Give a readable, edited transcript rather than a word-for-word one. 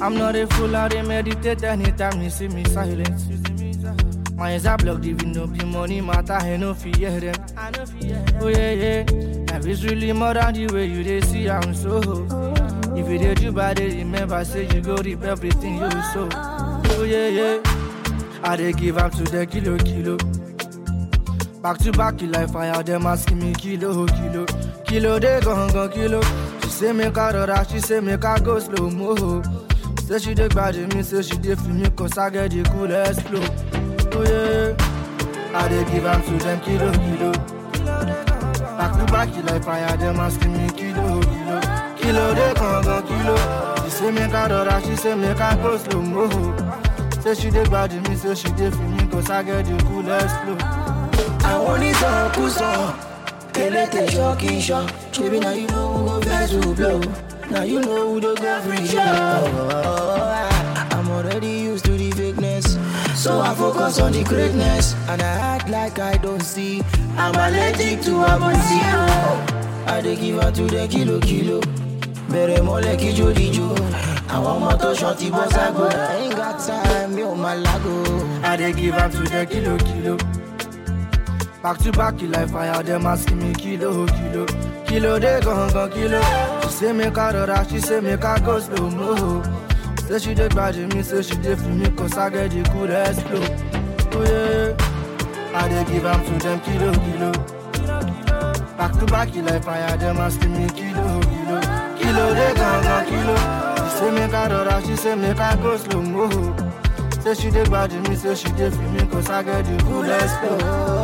I'm not a fool, I dey meditate anytime you see me silent. My eyes are blocked, even though the money matter, I no fear them. Oh yeah, life is really more than the way you dey see I'm so. If you did you bad, remember say you go reap everything you sow. Oh yeah, I dey give up to the kilo. Back to back, like fire, them asking me kilo. They gon' kilo. She say make her rora, she say make her go slow mo. Say she dey bad me, say she dey feel me, cause I get the coolest flow. Oh yeah, I dey give up to them kilo. Back to back, like fire, them asking me kilo. They gon' kilo. She say make her rora, she say make her go slow mo. Say she dey bad me, say she dey feel me, cause I get the coolest flow. I want it all, kuso. Elete shocking shot. Baby, now you know who go best to blow. Now you know who the go free show. I'm already used to the fakeness, so I focus on the greatness. And I act like I don't see. I'm allergic to amnesia. I dey give her to the kilo. Bere mole kijo. I want more to shorty boss I go. I ain't got time, yo malago. I dey give up to the kilo. Back to back, like fire, them asking me kilo. They gon' kilo. She say make her rora, she say make her go slow mo. Say she dey bad me, say she dey feel me, cause I get the coolest flow. Oh yeah, I dey give up to them kilo. Back to back, like fire, them asking me kilo. They gon' kilo. She say make her rora, she say make her go slow mo. Say she dey bad me, say she dey feel me, cause I get the coolest flow.